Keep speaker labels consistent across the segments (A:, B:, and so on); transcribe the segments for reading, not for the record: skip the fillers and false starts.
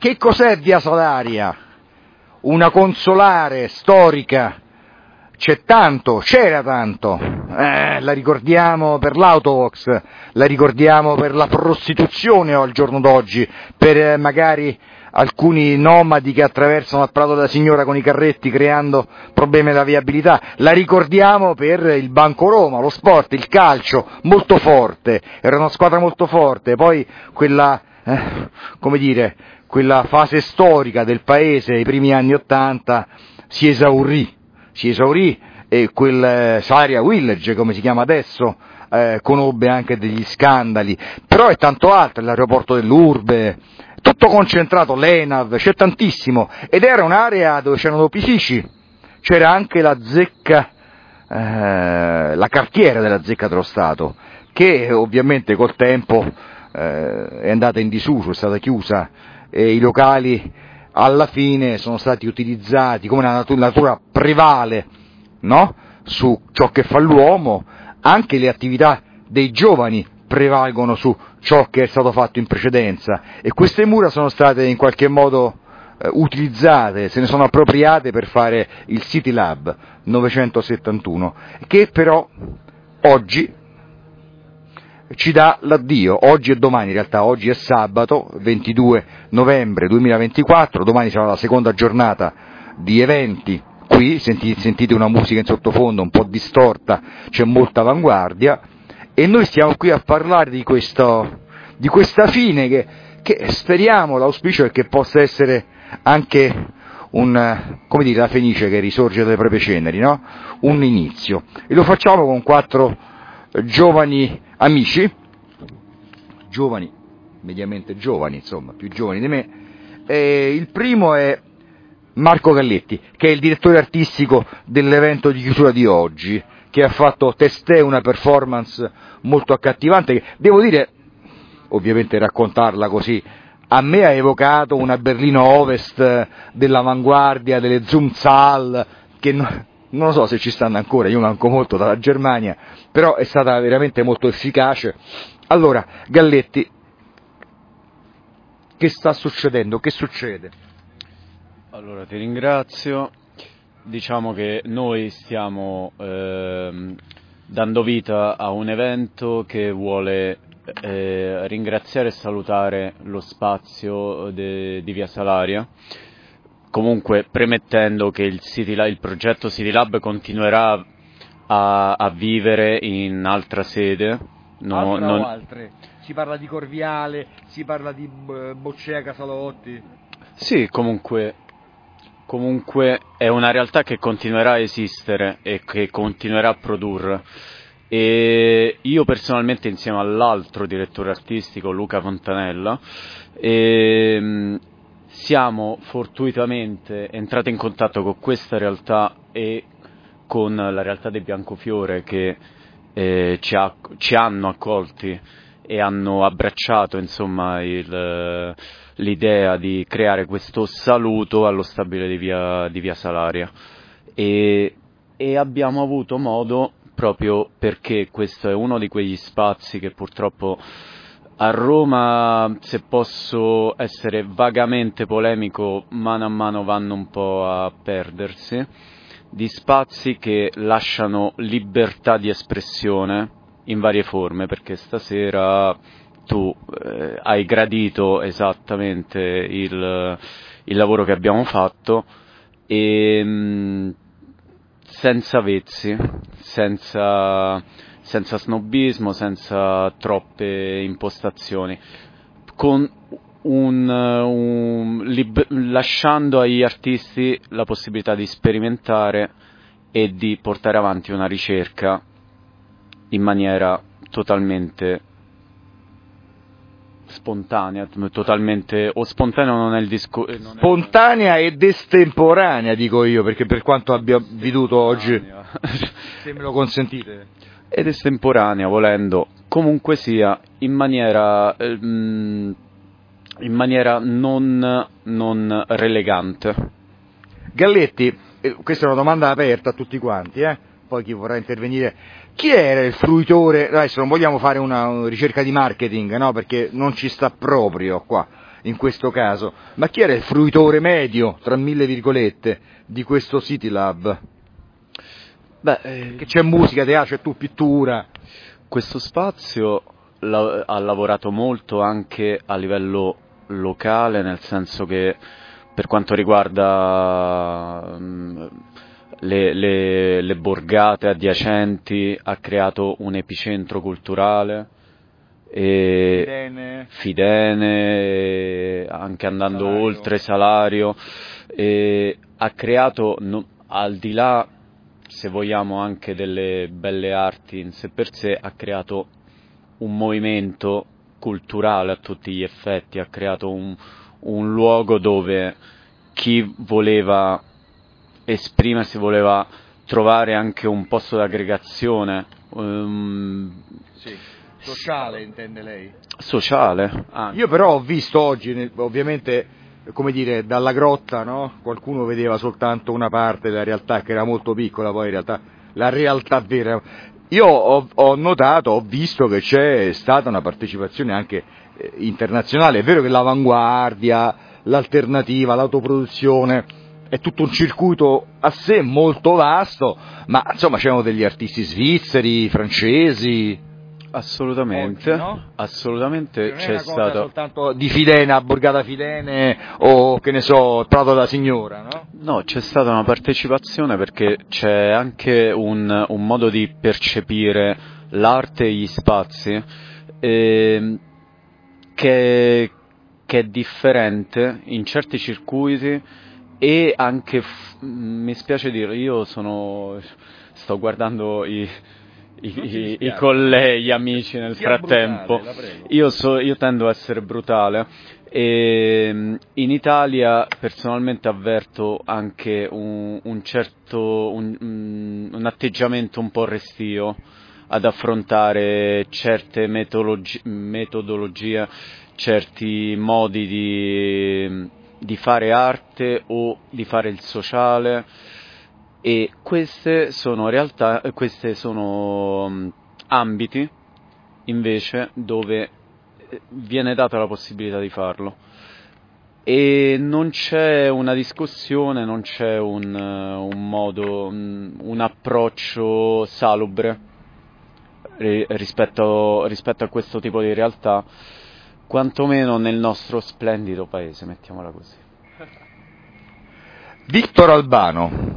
A: Che cos'è Via Salaria? Una consolare storica. C'era tanto, la ricordiamo per l'autovox, la ricordiamo per la prostituzione al giorno d'oggi, per magari alcuni nomadi che attraversano il Prato della Signora con i carretti creando problemi alla viabilità, la ricordiamo per il Banco Roma, lo sport, il calcio, molto forte, era una squadra molto forte, poi quella fase storica del paese, i primi anni '80, si esaurì e quel Salaria Village, come si chiama adesso, conobbe anche degli scandali, però è tanto altro, l'aeroporto dell'Urbe, tutto concentrato, l'ENAV, c'è tantissimo, ed era un'area dove c'erano opifici, c'era anche la zecca, la cartiera della zecca dello Stato, che ovviamente col tempo è andata in disuso, è stata chiusa, e i locali alla fine sono stati utilizzati come la natura prevale, no? Su ciò che fa l'uomo, anche le attività dei giovani prevalgono su ciò che è stato fatto in precedenza, e queste mura sono state in qualche modo utilizzate, se ne sono appropriate per fare il City Lab 971, che però oggi ci dà l'addio, oggi e domani, in realtà oggi è sabato 22 novembre 2024, domani sarà la seconda giornata di eventi, qui sentite una musica in sottofondo un po' distorta, c'è molta avanguardia, e noi stiamo qui a parlare di questa fine che speriamo, l'auspicio è che possa essere anche la fenice che risorge dalle proprie ceneri, no? Un inizio, e lo facciamo con 4 giovani amici, mediamente giovani, insomma, più giovani di me. Il primo è Marco Galletti, che è il direttore artistico dell'evento di chiusura di oggi, che ha fatto testè una performance molto accattivante, che devo dire, ovviamente raccontarla così, a me ha evocato una Berlino Ovest dell'avanguardia, delle Zoom-Zahl, che non lo so se ci stanno ancora, io manco molto dalla Germania, però è stata veramente molto efficace. Allora, Galletti, che sta succedendo? Che succede?
B: Allora, ti ringrazio. Diciamo che noi stiamo dando vita a un evento che vuole ringraziare e salutare lo spazio di Via Salaria, comunque premettendo che il progetto City Lab continuerà a vivere in altra sede.
A: Altre? Si parla di Corviale, si parla di Boccea Casalotti?
B: Sì, comunque è una realtà che continuerà a esistere e che continuerà a produrre. E io personalmente, insieme all'altro direttore artistico, Luca Fontanella, siamo fortuitamente entrati in contatto con questa realtà e con la realtà dei Biancofiore, che ci hanno accolti e hanno abbracciato, insomma, l'idea di creare questo saluto allo stabile di Via Salaria, e abbiamo avuto modo, proprio perché questo è uno di quegli spazi che purtroppo a Roma, se posso essere vagamente polemico, mano a mano vanno un po' a perdersi, di spazi che lasciano libertà di espressione in varie forme, perché stasera tu hai gradito esattamente il lavoro che abbiamo fatto, e senza vezzi, senza snobismo, senza troppe impostazioni, con lasciando agli artisti la possibilità di sperimentare e di portare avanti una ricerca in maniera totalmente spontanea, o spontanea non è il discorso.
A: Spontanea ed estemporanea, dico io, perché per quanto abbia veduto oggi, se me lo consentite.
B: Ed estemporanea, volendo, comunque sia, in maniera non relegante.
A: Galletti, questa è una domanda aperta a tutti quanti, poi chi vorrà intervenire. Chi era il fruitore? Adesso non vogliamo fare una ricerca di marketing, no? Perché non ci sta proprio qua. in questo caso, ma chi era il fruitore medio, tra mille virgolette, di questo City Lab? Che c'è musica, teatro, c'è tu pittura.
B: Questo spazio ha lavorato molto anche a livello locale, nel senso che per quanto riguarda le borgate adiacenti ha creato un epicentro culturale, Fidene, anche andando oltre Salario, ha creato, al di là, se vogliamo, anche delle belle arti in sé per sé, ha creato un movimento culturale a tutti gli effetti, ha creato un luogo dove chi voleva esprimersi, voleva trovare anche un posto d'aggregazione.
A: Sì, sociale intende lei?
B: Sociale.
A: Io però ho visto oggi, ovviamente, come dire, dalla grotta, no? Qualcuno vedeva soltanto una parte della realtà che era molto piccola, poi in realtà la realtà vera. Io ho notato, ho visto che c'è stata una partecipazione anche internazionale. È vero che l'avanguardia, l'alternativa, l'autoproduzione è tutto un circuito a sé molto vasto, ma insomma c'erano degli artisti svizzeri, francesi.
B: Assolutamente,
A: Oggi, no?
B: Assolutamente c'è stato.
A: Soltanto di Fidene a Borgata Fidene o che ne so, Prato da Signora, no?
B: No, c'è stata una partecipazione perché c'è anche un modo di percepire l'arte e gli spazi che è differente in certi circuiti e anche, mi spiace dire, io sto guardando i colleghi, gli amici nel frattempo.
A: Brutale,
B: io tendo a essere brutale e in Italia personalmente avverto anche un atteggiamento un po' restio ad affrontare certe metodologie, certi modi di fare arte o di fare il sociale. E queste sono ambiti invece dove viene data la possibilità di farlo e non c'è una discussione, non c'è un modo, un approccio salubre rispetto a questo tipo di realtà, quantomeno nel nostro splendido paese, mettiamola così.
A: Victor Albano,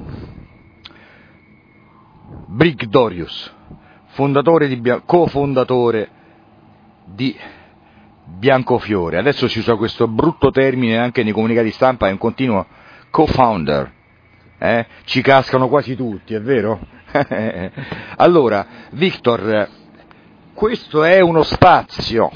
A: Brigdorius, cofondatore di Biancofiore. Adesso si usa questo brutto termine anche nei comunicati stampa, è un continuo co-founder. Ci cascano quasi tutti, è vero? Allora, Victor, questo è uno spazio.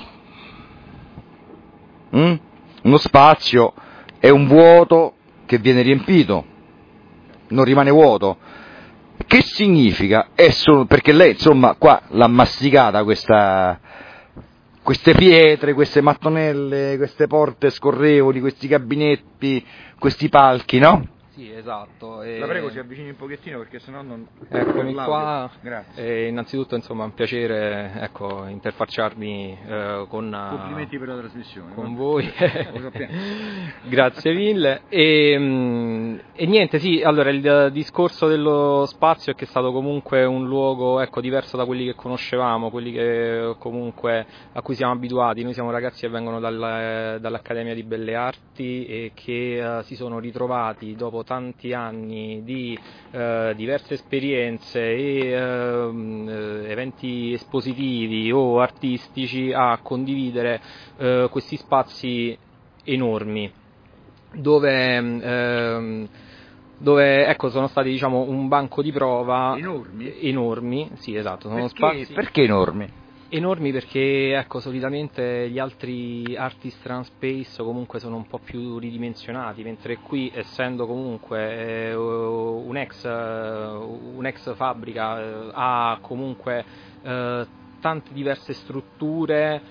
A: Uno spazio è un vuoto che viene riempito, non rimane vuoto. Che significa? È solo perché lei, insomma, qua l'ha masticata queste pietre, queste mattonelle, queste porte scorrevoli, questi gabinetti, questi palchi, no?
C: Sì, esatto.
A: La prego, si avvicini un pochettino perché sennò non...
C: Eccomi qua.
A: Grazie.
C: Innanzitutto, insomma, è un piacere, interfacciarmi con...
A: Complimenti per la trasmissione.
C: Con voi. Grazie mille. E niente, sì, allora il discorso dello spazio è che è stato comunque un luogo, diverso da quelli che conoscevamo, quelli che comunque a cui siamo abituati. Noi siamo ragazzi che vengono dall'Accademia di Belle Arti e che si sono ritrovati dopo tanti anni di diverse esperienze e eventi espositivi o artistici a condividere questi spazi enormi dove sono stati, diciamo, un banco di prova. Enormi, sì, esatto, sono spazi.
A: Perché enormi?
C: Enormi perché, solitamente gli altri artist run space comunque sono un po' più ridimensionati, mentre qui, essendo comunque un ex fabbrica, ha comunque tante diverse strutture,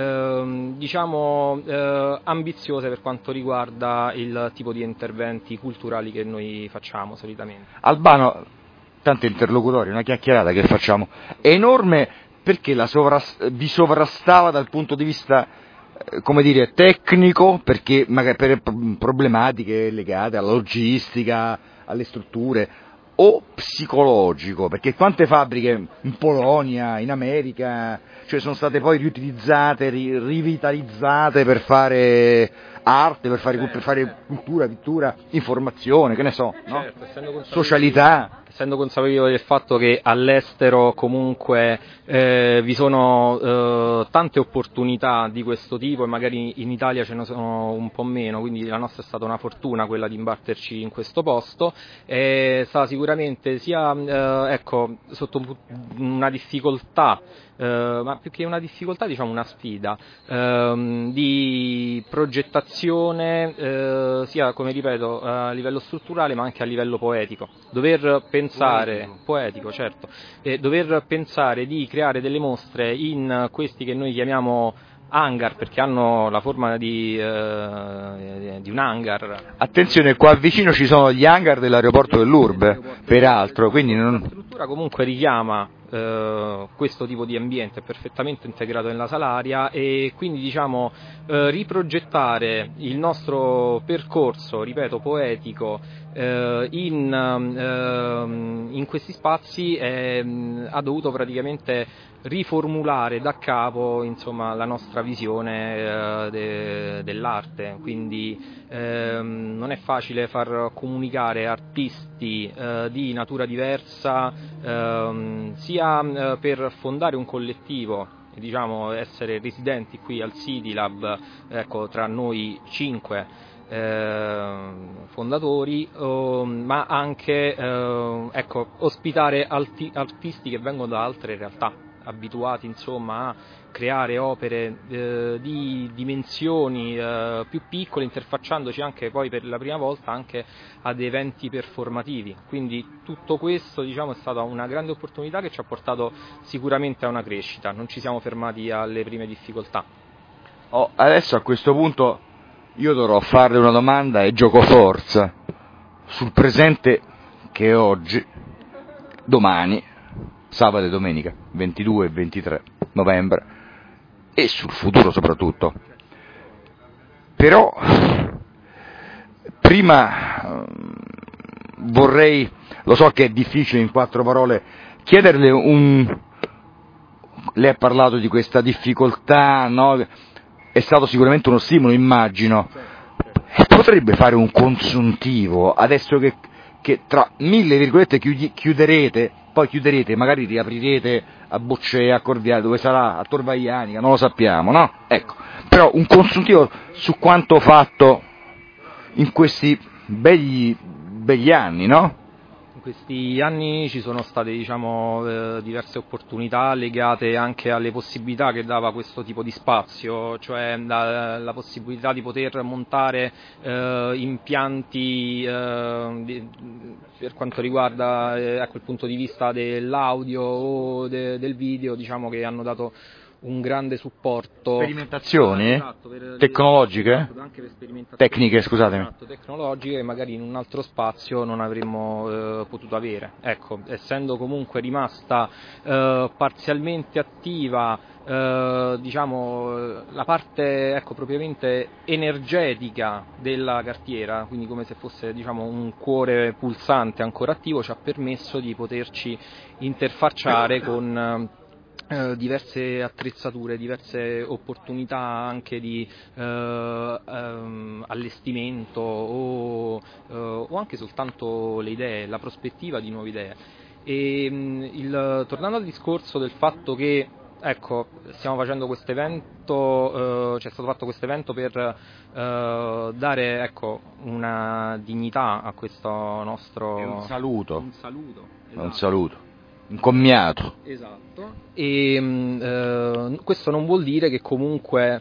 C: ambiziose per quanto riguarda il tipo di interventi culturali che noi facciamo solitamente.
A: Albano, tanto interlocutorio, una chiacchierata che facciamo, è enorme perché vi sovrastava dal punto di vista come dire, tecnico, perché magari per problematiche legate alla logistica, alle strutture, o psicologico, perché quante fabbriche in Polonia, in America, cioè sono state poi riutilizzate, rivitalizzate per fare arte, per fare cultura, pittura, informazione, che ne so, no?
C: Certo,
A: socialità.
C: Essendo consapevoli del fatto che all'estero comunque vi sono tante opportunità di questo tipo e magari in Italia ce ne sono un po' meno, quindi la nostra è stata una fortuna quella di imbatterci in questo posto, sta sicuramente sia sotto una difficoltà, ma più che una difficoltà diciamo una sfida di progettazione sia, come ripeto, a livello strutturale ma anche a livello poetico. Dover pensare, poetico certo, dover pensare di creare delle mostre in questi che noi chiamiamo hangar, perché hanno la forma di un hangar.
A: Attenzione, qua vicino ci sono gli hangar dell'aeroporto dell'Urbe, peraltro, quindi
C: La struttura comunque richiama questo tipo di ambiente, è perfettamente integrato nella salaria e quindi diciamo riprogettare il nostro percorso, ripeto, poetico in questi spazi ha dovuto praticamente riformulare da capo insomma la nostra visione dell'arte, quindi non è facile far comunicare artisti di natura diversa sia per fondare un collettivo, diciamo essere residenti qui al City Lab, ecco, tra noi 5 fondatori, ma anche ospitare artisti che vengono da altre realtà, abituati insomma a creare opere di dimensioni più piccole, interfacciandoci anche poi per la prima volta anche ad eventi performativi. Quindi tutto questo diciamo è stata una grande opportunità che ci ha portato sicuramente a una crescita, non ci siamo fermati alle prime difficoltà.
A: Adesso a questo punto io dovrò farle una domanda e gioco forza sul presente che è oggi, domani, sabato e domenica, 22 e 23 novembre, e sul futuro soprattutto. Però prima vorrei, lo so che è difficile in 4 parole, chiederle lei ha parlato di questa difficoltà, no? È stato sicuramente uno stimolo, immagino. Potrebbe fare un consuntivo, adesso che tra 1000 virgolette chiuderete, poi chiuderete, magari riaprirete a Boccea, a Corviale, dove sarà, a Tor Vaianica, non lo sappiamo, no? Ecco, però un consuntivo su quanto fatto in questi begli anni, no?
C: In questi anni ci sono state diciamo, diverse opportunità legate anche alle possibilità che dava questo tipo di spazio, cioè la possibilità di poter montare impianti per quanto riguarda ecco, il punto di vista dell'audio o del video, diciamo che hanno dato un grande supporto.
A: Sperimentazioni tecnologiche?
C: Anche per sperimentazioni
A: tecniche, scusatemi.
C: Esatto, tecnologiche che magari in un altro spazio non avremmo potuto avere. Ecco, essendo comunque rimasta parzialmente attiva diciamo la parte ecco, propriamente energetica della cartiera, quindi come se fosse diciamo, un cuore pulsante ancora attivo, ci ha permesso di poterci interfacciare con diverse attrezzature, diverse opportunità anche di allestimento o anche soltanto le idee, la prospettiva di nuove idee. Tornando al discorso del fatto che ecco, stiamo facendo questo evento, c'è stato fatto questo evento per dare ecco, una dignità a questo nostro...
A: È un saluto.
C: Esatto.
A: Un saluto. Un commiato.
C: Esatto. E questo non vuol dire che comunque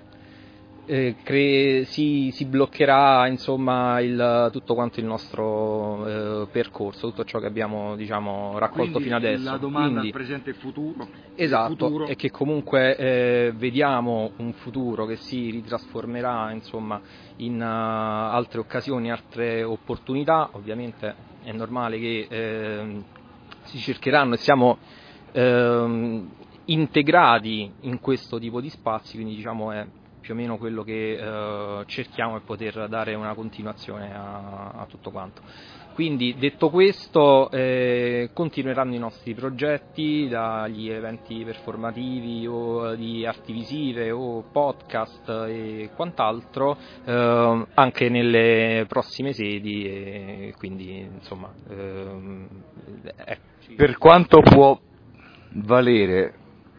C: si bloccherà insomma tutto quanto il nostro percorso, tutto ciò che abbiamo diciamo, raccolto
A: quindi
C: fino adesso.
A: La domanda al presente e futuro.
C: Esatto, è che comunque vediamo un futuro che si ritrasformerà insomma, in altre occasioni, altre opportunità. Ovviamente è normale che si cercheranno e siamo integrati in questo tipo di spazi, quindi diciamo è più o meno quello che cerchiamo è poter dare una continuazione a tutto quanto. Quindi, detto questo, continueranno i nostri progetti, dagli eventi performativi o di arti visive o podcast e quant'altro, anche nelle prossime sedi, e quindi insomma
A: Per quanto può valere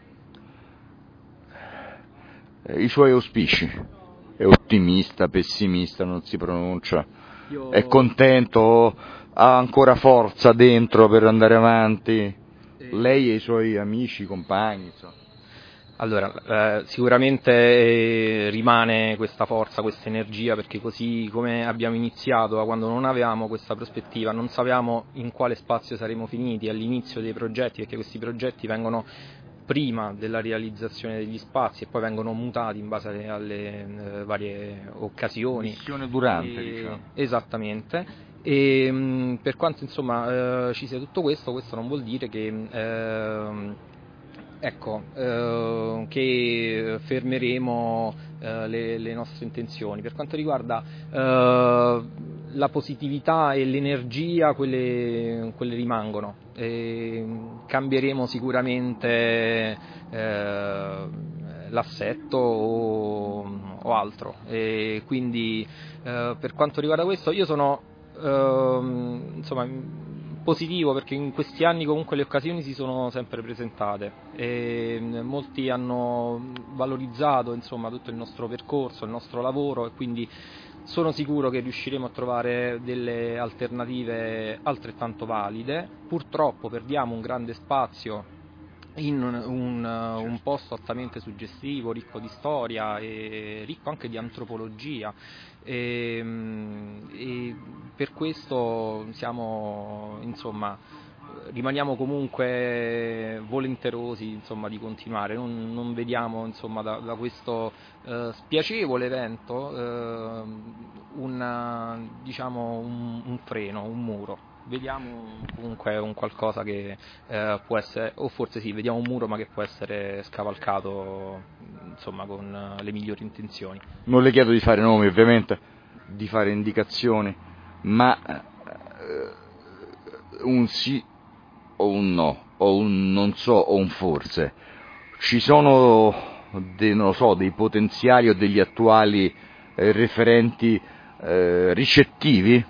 A: i suoi auspici? È ottimista, pessimista, non si pronuncia? È contento? Ha ancora forza dentro per andare avanti? Lei e i suoi amici, compagni, insomma.
C: Allora, sicuramente rimane questa forza, questa energia, perché così come abbiamo iniziato, da quando non avevamo questa prospettiva, non sapevamo in quale spazio saremmo finiti all'inizio dei progetti, perché questi progetti vengono prima della realizzazione degli spazi e poi vengono mutati in base alle varie occasioni.
A: Missione durante, diciamo.
C: Esattamente. E per quanto insomma ci sia tutto questo non vuol dire che che fermeremo le nostre intenzioni. Per quanto riguarda la positività e l'energia, quelle rimangono. Cambieremo sicuramente l'assetto o altro. Quindi per quanto riguarda questo io sono positivo, perché in questi anni comunque le occasioni si sono sempre presentate e molti hanno valorizzato tutto il nostro percorso, il nostro lavoro, e quindi sono sicuro che riusciremo a trovare delle alternative altrettanto valide. Purtroppo perdiamo un grande spazio in un posto altamente suggestivo, ricco di storia e ricco anche di antropologia, e per questo rimaniamo comunque volenterosi di continuare. Non vediamo da questo spiacevole evento un freno, un muro. Vediamo comunque un qualcosa che può essere, o forse sì, vediamo un muro ma che può essere scavalcato con le migliori intenzioni.
A: Non le chiedo di fare nomi, ovviamente, di fare indicazioni, ma un sì o un no, o un non so o un forse. Ci sono dei potenziali o degli attuali referenti ricettivi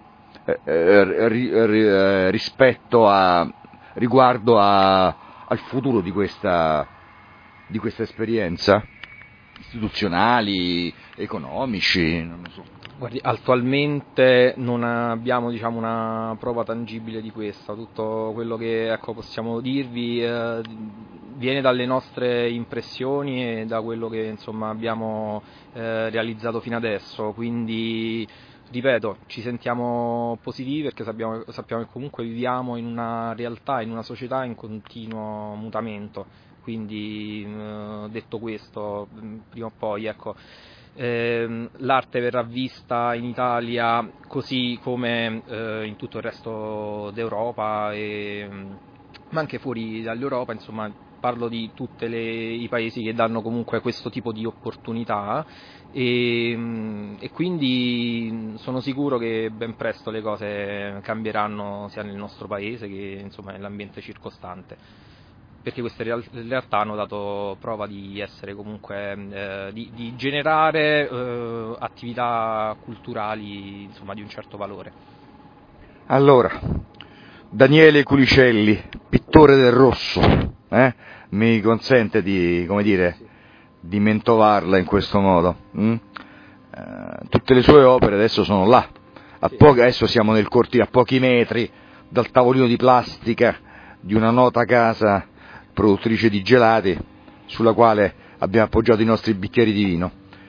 A: riguardo al futuro di questa esperienza? Istituzionali, economici, non lo so.
C: Guardi, attualmente non abbiamo una prova tangibile di questo. Tutto quello che possiamo dirvi viene dalle nostre impressioni e da quello che abbiamo realizzato fino adesso, quindi ripeto, ci sentiamo positivi perché sappiamo che comunque viviamo in una realtà, in una società in continuo mutamento, quindi detto questo, prima o poi l'arte verrà vista in Italia così come in tutto il resto d'Europa, ma anche fuori dall'Europa, parlo di tutti i paesi che danno comunque questo tipo di opportunità, e quindi sono sicuro che ben presto le cose cambieranno sia nel nostro paese che nell'ambiente circostante, perché queste realtà hanno dato prova di essere comunque di generare attività culturali di un certo valore.
A: Allora, Daniele Culicelli, pittore del rosso, mi consente di mentovarla in questo modo. Tutte le sue opere adesso sono là, adesso siamo nel cortile, a pochi metri dal tavolino di plastica di una nota casa produttrice di gelati, sulla quale abbiamo appoggiato i nostri bicchieri di vino.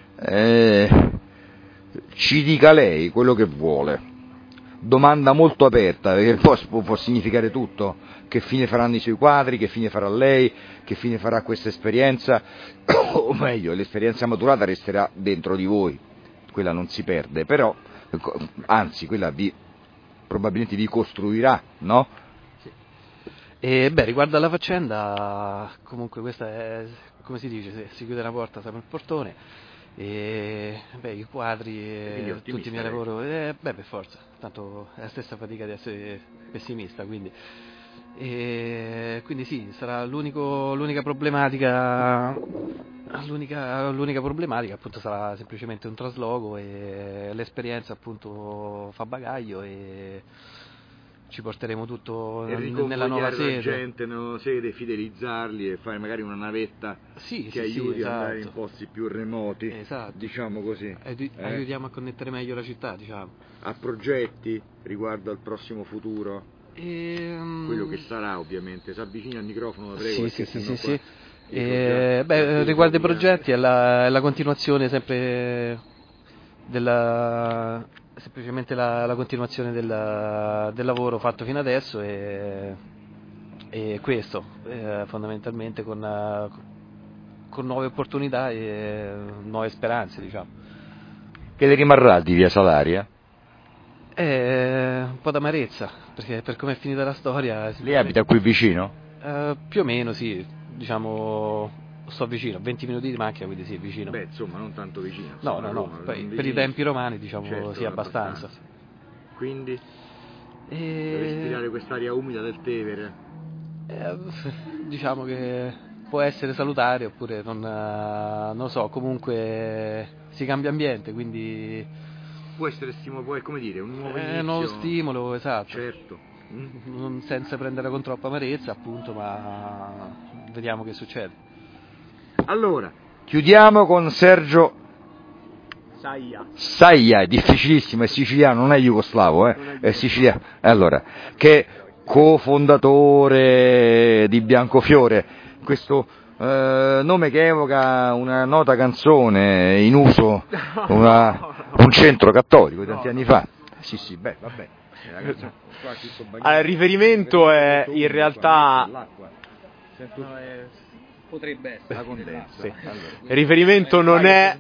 A: Ci dica lei quello che vuole. Domanda molto aperta, perché può significare tutto. Che fine faranno i suoi quadri, che fine farà lei, che fine farà questa esperienza, o meglio, l'esperienza maturata resterà dentro di voi, quella non si perde, però, anzi, quella probabilmente vi costruirà, no?
D: Riguardo alla faccenda, comunque questa è, come si dice, si chiude una porta, si apre il portone. e i quadri e tutti i miei lavori, per forza, tanto è la stessa fatica di essere pessimista, quindi sì, sarà l'unica problematica appunto sarà semplicemente un trasloco, e l'esperienza appunto fa bagaglio, e ci porteremo tutto nella nuova sede.
A: La gente, nella sede, fidelizzarli e fare magari una navetta che aiuti ad andare in posti più remoti, diciamo così.
D: Aiutiamo a connettere meglio la città, diciamo.
A: Ha progetti riguardo al prossimo futuro? Quello che sarà, ovviamente. Si avvicina al microfono, la prego.
D: Sì. Riguardo ai progetti è la continuazione sempre semplicemente la continuazione del lavoro fatto fino adesso, e questo fondamentalmente con nuove opportunità e nuove speranze, diciamo.
A: Che le rimarrà di Via Salaria?
D: Un po' d'amarezza, perché per come è finita la storia...
A: Lei abita qui vicino?
D: Più o meno sì, diciamo, sto vicino, 20 minuti di macchina, quindi sì, vicino.
A: Beh, insomma, non tanto vicino.
D: No,
A: Roma,
D: per i tempi romani, diciamo,
A: certo,
D: sì, abbastanza.
A: Quindi, deve respirare quest'aria umida del Tevere?
D: Diciamo che può essere salutare, oppure non lo so, comunque si cambia ambiente, quindi...
A: Può essere stimolo, come dire, un nuovo inizio.
D: Un nuovo stimolo, esatto.
A: Certo.
D: Senza prendere con troppa amarezza, appunto, ma vediamo che succede.
A: Allora, chiudiamo con Sergio Saia, è difficilissimo, è siciliano, non è jugoslavo, è siciliano. Allora, che è cofondatore di Biancofiore, questo nome che evoca una nota canzone in uso, un centro cattolico di tanti anni fa. Sì, beh, vabbè.
E: Il riferimento è in realtà...
C: Potrebbe essere
A: la condensa.
E: Sì. Il riferimento non è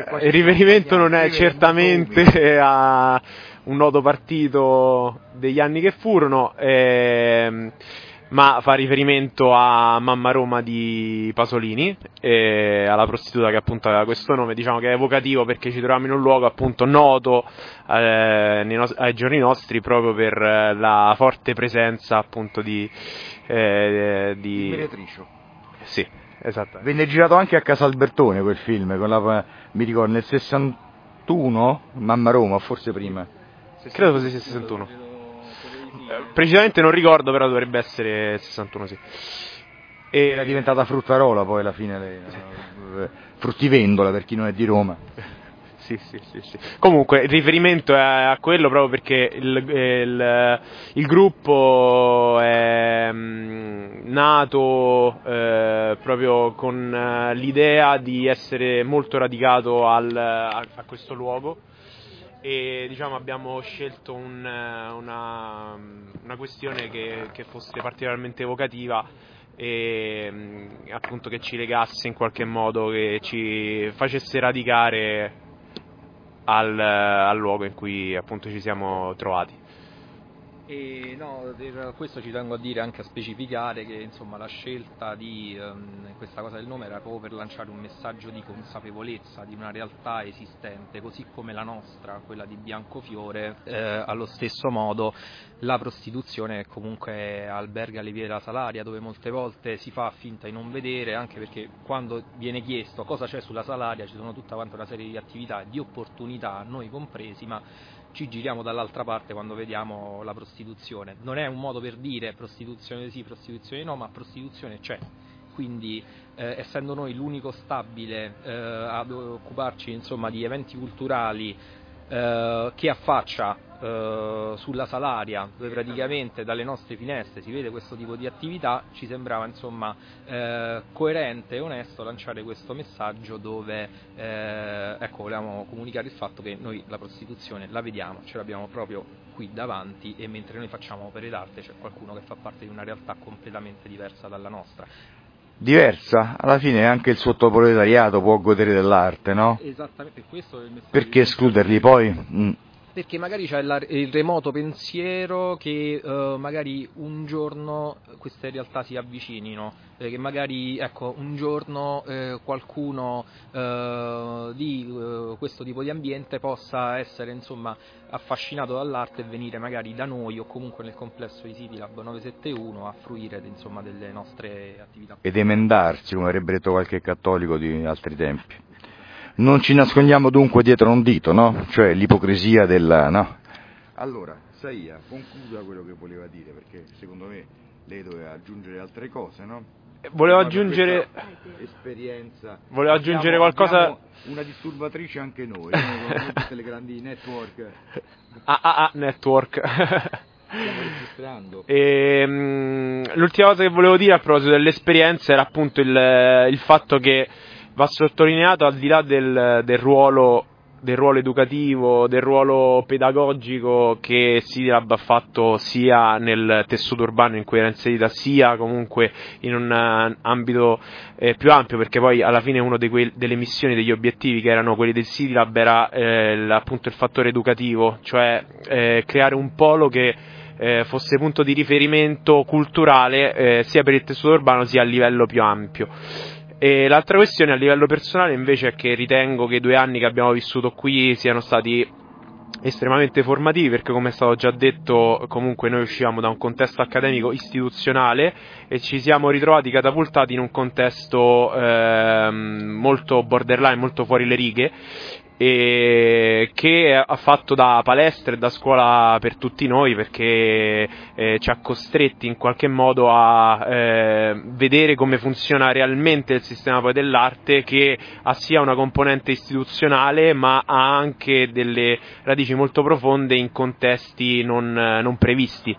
E: certamente a un noto partito degli anni che furono, ma fa riferimento a Mamma Roma di Pasolini, alla prostituta che appunto aveva questo nome, diciamo che è evocativo perché ci troviamo in un luogo appunto noto ai giorni nostri proprio per la forte presenza appunto di
A: Meretricio.
E: Sì, esatto.
A: Venne girato anche a Casalbertone quel film, mi ricordo nel 61, Mamma Roma, forse prima.
E: Credo fosse il 61. Precisamente non ricordo, però dovrebbe essere 61, sì.
A: Era diventata Fruttarola poi alla fine, fruttivendola per chi non è di Roma.
E: Sì. Comunque il riferimento è a quello proprio perché il gruppo è nato proprio con l'idea di essere molto radicato a questo luogo, e diciamo abbiamo scelto una questione che fosse particolarmente evocativa e appunto che ci legasse in qualche modo, che ci facesse radicare al luogo in cui appunto ci siamo trovati.
C: E no, per questo ci tengo a dire, anche a specificare che insomma la scelta di questa cosa del nome era proprio per lanciare un messaggio di consapevolezza di una realtà esistente, così come la nostra, quella di Biancofiore. Allo stesso modo la prostituzione comunque alberga le vie della Salaria, dove molte volte si fa finta di non vedere, anche perché quando viene chiesto cosa c'è sulla Salaria ci sono tutta quanta una serie di attività e di opportunità, noi compresi, ma ci giriamo dall'altra parte quando vediamo la prostituzione. Non è un modo per dire prostituzione sì, prostituzione no, ma prostituzione c'è. Quindi essendo noi l'unico stabile ad occuparci insomma di eventi culturali che affaccia sulla Salaria, dove praticamente dalle nostre finestre si vede questo tipo di attività, ci sembrava insomma coerente e onesto lanciare questo messaggio dove volevamo comunicare il fatto che noi la prostituzione la vediamo, ce l'abbiamo proprio qui davanti, e mentre noi facciamo opere d'arte c'è qualcuno che fa parte di una realtà completamente diversa dalla nostra.
A: Diversa? Alla fine anche il sottoproletariato può godere dell'arte, no?
C: Esattamente, per questo è il messaggio.
A: Perché escluderli poi?
C: Perché magari c'è il remoto pensiero che magari un giorno queste realtà si avvicinino, che magari ecco, un giorno qualcuno di questo tipo di ambiente possa essere insomma affascinato dall'arte e venire magari da noi o comunque nel complesso di City Lab 971 a fruire insomma delle nostre attività.
A: Ed emendarsi, come avrebbe detto qualche cattolico di altri tempi. Non ci nascondiamo dunque dietro un dito, no? Cioè l'ipocrisia della... no? Allora, Saia, concluda quello che voleva dire, perché secondo me lei doveva aggiungere altre cose, no?
E: Volevo aggiungere...
A: esperienza...
E: Volevo aggiungere qualcosa...
A: Abbiamo una disturbatrice anche noi, come tutte le grandi network.
E: Network.
A: Stiamo registrando.
E: L'ultima cosa che volevo dire a proposito dell'esperienza era appunto il fatto che va sottolineato, al di là del ruolo educativo, del ruolo pedagogico che City Lab ha fatto sia nel tessuto urbano in cui era inserita, sia comunque in un ambito più ampio, perché poi alla fine uno delle missioni, degli obiettivi che erano quelli del City Lab era appunto il fattore educativo, cioè creare un polo che fosse punto di riferimento culturale sia per il tessuto urbano sia a livello più ampio. E l'altra questione a livello personale invece è che ritengo che i 2 anni che abbiamo vissuto qui siano stati estremamente formativi, perché come è stato già detto comunque noi uscivamo da un contesto accademico istituzionale e ci siamo ritrovati catapultati in un contesto molto borderline, molto fuori le righe, e che ha fatto da palestra e da scuola per tutti noi, perché ci ha costretti in qualche modo a vedere come funziona realmente il sistema poi dell'arte, che ha sia una componente istituzionale ma ha anche delle radici molto profonde in contesti non previsti.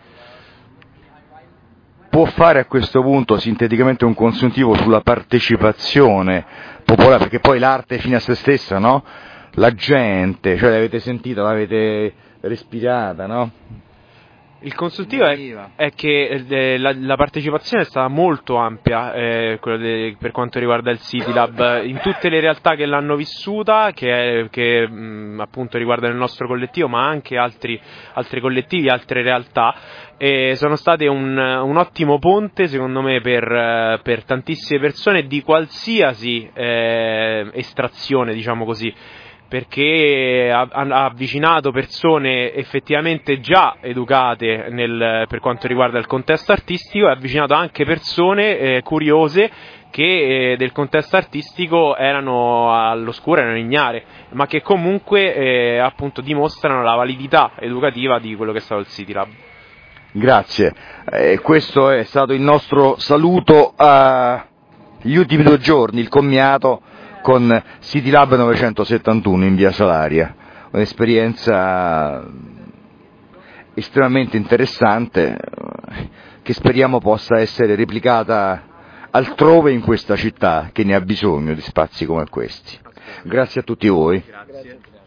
A: Può fare a questo punto sinteticamente un consuntivo sulla partecipazione popolare, perché poi l'arte è fine a se stessa, no? La gente, cioè l'avete sentita, l'avete respirata, no?
E: Il consultivo è che la partecipazione è stata molto ampia per quanto riguarda il City Lab, in tutte le realtà che l'hanno vissuta, che appunto riguardano il nostro collettivo, ma anche altri collettivi, altre realtà, e sono state un ottimo ponte secondo me per tantissime persone di qualsiasi estrazione, diciamo così, perché ha avvicinato persone effettivamente già educate per quanto riguarda il contesto artistico, e ha avvicinato anche persone curiose che del contesto artistico erano all'oscuro, erano ignare, ma che comunque appunto dimostrano la validità educativa di quello che è stato il City Lab.
A: Grazie, questo è stato il nostro saluto agli ultimi 2 giorni, il commiato con City Lab 971 in via Salaria, un'esperienza estremamente interessante che speriamo possa essere replicata altrove in questa città che ne ha bisogno di spazi come questi. Grazie a tutti voi.
E: Grazie.